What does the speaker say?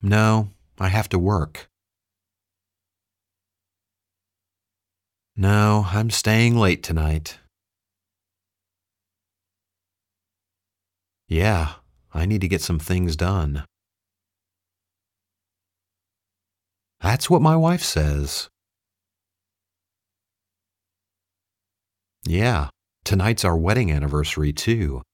No, I have to work. No, I'm staying late tonight. Yeah, I need to get some things done. That's what my wife says. Yeah, tonight's our wedding anniversary, too.